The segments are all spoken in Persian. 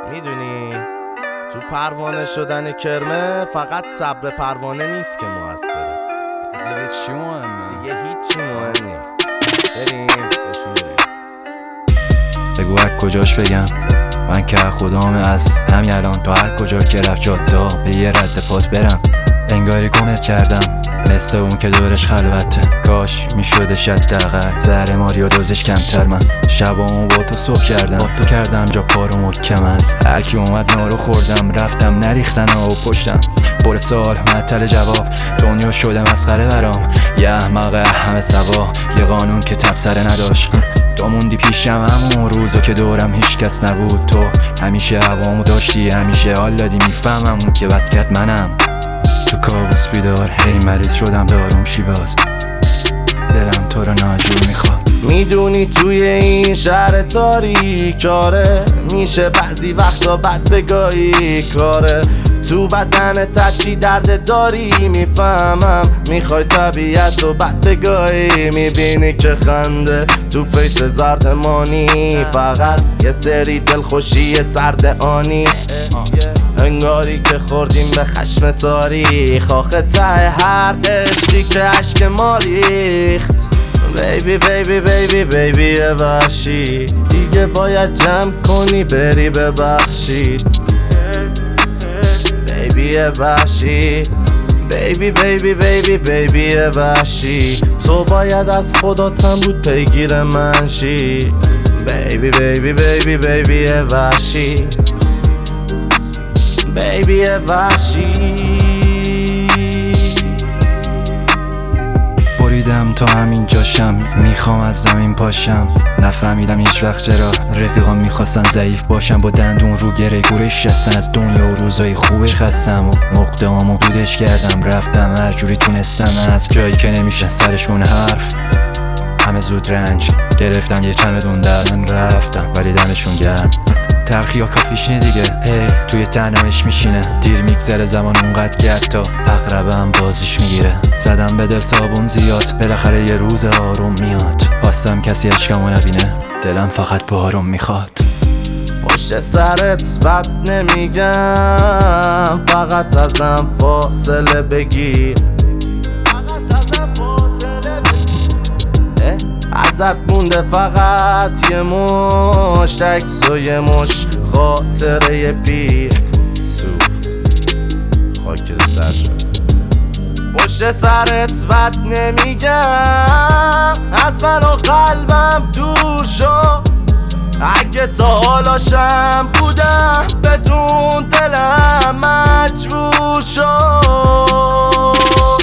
میدونی تو پروانه شدن کرمه فقط صبر پروانه نیست که موثره. دیگه چی مهمه؟ دیگه هیچی مهم نیست. بریم بگو از کجاش بگم من که خدام از همین الان تا هر کجا که رفت جادا به یه رد پات برم. انگاری گمت کردم مثل اون که دورش خلوته. کاش میشدش حداقل زهر ماری و دوزش کمتر. من شبامو با تو صبح کردم، با تو کردم جا پارو محکم. از هر کی اومد نارو خوردم، رفتم نریختن و پشتم پر سال معطل جواب. دنیا شده مسخره برام، یه احمق همه سوا، یه قانون که تبصره نداشت. تو موندی پیشم همون روزا که دورم هیچ کس نبود. تو همیشه هوامو داشتی، همیشه حال دادی. میفهمم اون که بد کرد منم. تو کابوس بیدار هی مریض شدم داروم شیباز. دلم تو رو ناجور میخواد. میدونی توی این شهر تاریکاره میشه بعضی وقتا بد بگاهی کاره. تو بدن چی درد داری میفهمم. میخوای طبیعت رو بد بگاهی، میبینی که خنده تو فیس زردمانی. فقط یه سری دلخوشی سرد آنی، انگاری که خوردیم به خشم تاریخ. آخه ته هر عشقی که عشق ما ریخت. بیبی بیبی بیبی بیبی وحشی، دیگه باید جمع کنی بری ببخشید. بیبی وحشی، بیبی بیبی بیبی بیبی وحشی، تو باید از خداتم بود پیگیر من شی. بیبی بیبی بیبی بیبی وحشی، بیبی وحشی. بریدم تا همین جاشم، میخوام از زمین پاشم. نفهمیدم هیچ وقت چرا رفیقام میخواستن ضعیف باشم. با دندون رو گره گورش هستن، از دنیا و روزای خوبش خستم و نقطه‌هامو بودش کردم. رفتم هر جوری تونستم از جایی که نمیشه سرشون حرف. همه زود رنج گرفتم، یه چمدون دست رفتم ولی دمشون گرم. تلخی ها کافیش نی دیگه، توی تنهایش میشینه. دیر میگذره زمان اونقدر که حتی عقربم بازیش میگیره. زدم به دل صابون زیاد، بالاخره یه روز آروم میاد. خواستم کسی عشقمو نبینه، دلم فقط به آروم میخواد. پشت سرت بد نمیگم، فقط ازم فاصله بگیر. ازت مونده فقط یه مشت عکس و یه مش خاطره پیر. سوخت خاک سر شد. پشت سرت بد نمیگم، از من و قلبم دور شو. اگه تا حالاشم بودم بدون دلم مجبور شد.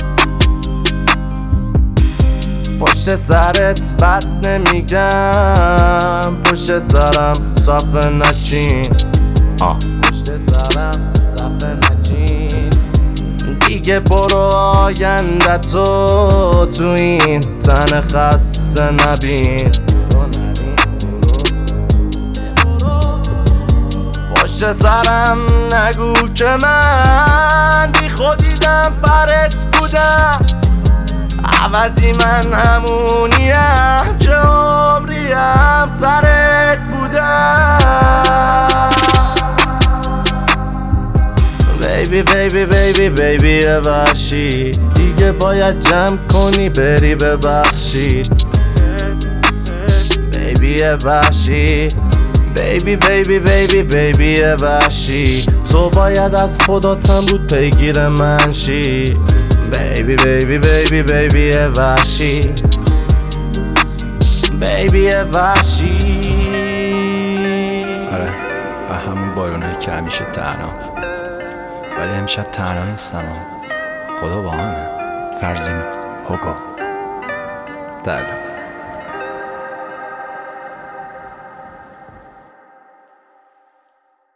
پشت سرت بد نمیگم، پشت سرم صفه نچین. پشت سرم صفه نچین. دیگه برو آینده تو این تن خسته نبین. پشت سرم نگو که من بی خودیدم پرت بودم. عوضی من همونیم که عمریم سرت بودم. بیبی بیبی بیبی بیبی وحشی، دیگه باید جمع کنی بری ببخشید. بیبی وحشی، بیبی بیبی بیبی بیبی وحشی، تو باید از خداتم بود پیگیر من شی. بیبی بیبی بیبی بیبی وحشی، بیبی وحشی. آره همون بارونایی که همیشه تنها، ولی امشب تنها نیستم. خدا با همه. فرزین هوگو.